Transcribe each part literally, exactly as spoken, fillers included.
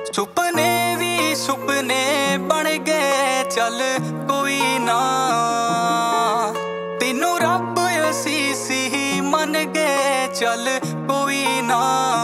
सुपने भी सुपने बन गए चल कोई ना, तेनू रब असीसी मन गए चल कोई ना।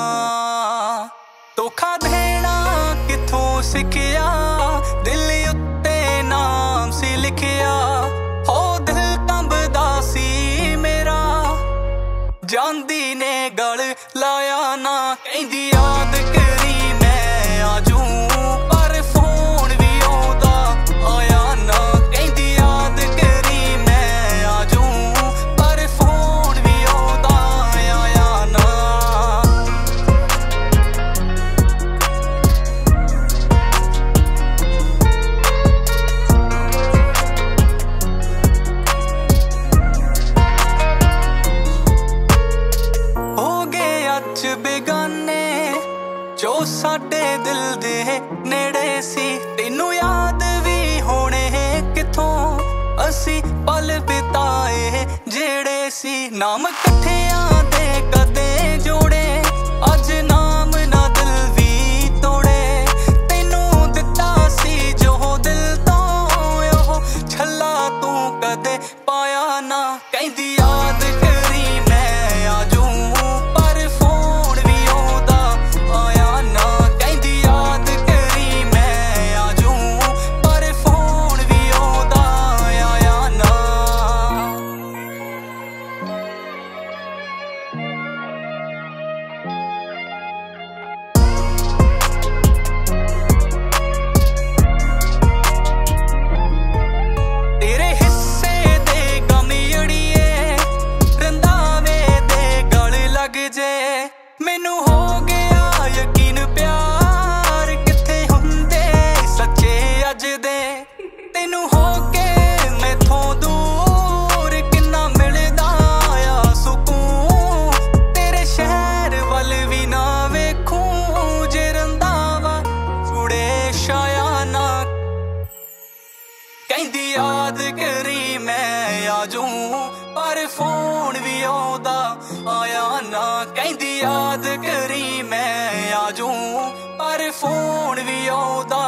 धोखा देना किथों सिखिया, दिल उत्ते नाम सी लिखिया, हो दिल कंबदा सी मेरा, जांदी ने गल लाया ना। कहंदी याद करी मैं आजू, पर फोन भी आउंदा आया ना। कहंदी याद करी मैं आजू, पर फोन भी आउंदा आया ना। हो गए अज बेगाने जो साडे दिल दे नेड़े सी, तेनू याद भी होने किथों असी पल बिताए जेड़े सी। नाम कट्ठियां दे कदे जोड़े, अज नाम ना दिल भी तोड़े, तेनू दिता सी जो दिल तो ओह छल्ला तू कदे पाया ना। कहंदी याद करी मैं आजू, पर फोन भी आउंदा आया ना। कहंदी याद करी मैं आजू, पर फोन भी आउंदा आया ना। तेरे हिस्से दे गम अड़िए, रंधावे दे गल लग जे, मैनू हो गया यकीन प्यार किथे हुंदे सच्चे अज दे। तेनू हो के मैथों दूर किन्ना मिलदा आ सुकून, तेरे शहर वल भी ना वेखूं जे रंधावा जुड़े शाया ना। कहंदी याद करी मैं आजू, पर फोन भी आउंदा आया ना। कहंदी याद करी मैं आजू, पर फोन भी आउंदा